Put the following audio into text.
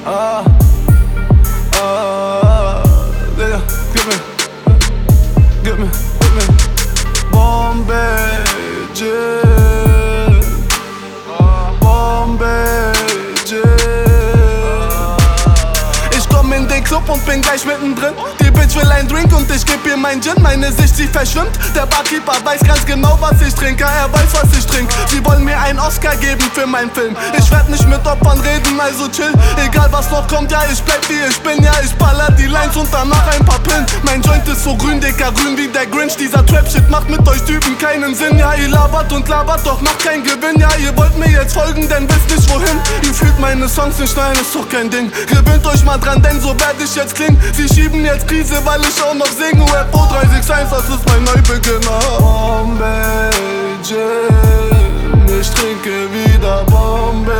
Ah, Digga, gib mir Bombay Gin, Bombay Gin. Ich komm in den Club und bin gleich mittendrin. Die Bitch will ein Drink und ich geb ihr mein Gin. Meine Sicht, sie verschwimmt. Der Barkeeper weiß ganz genau, was ich trinke. Er weiß, was ich trink. Sie wollen mir einen Oscar geben für meinen Film. Ich werd nicht mit Opfern reden, also chill. Egal was noch kommt, ja, ich bleib wie ich bin. Ja, ich baller die Lines und danach ein paar Pillen. Mein Joint ist so grün, Dicker, grün wie der Grinch. Dieser Trap-Shit macht mit euch Typen keinen Sinn. Ja, ihr labert und labert, doch macht keinen Gewinn. Ja, ihr wollt mir jetzt folgen, denn wisst nicht wohin. Ihr fühlt meine Songs nicht, nein, ist doch kein Ding. Gewöhnt euch mal dran, denn so werd ich jetzt klingen. Sie schieben jetzt Krise, weil ich auch noch singe. UFO 361, das ist mein Neubeginn. Bombay Gin, ich trinke wieder Bombay.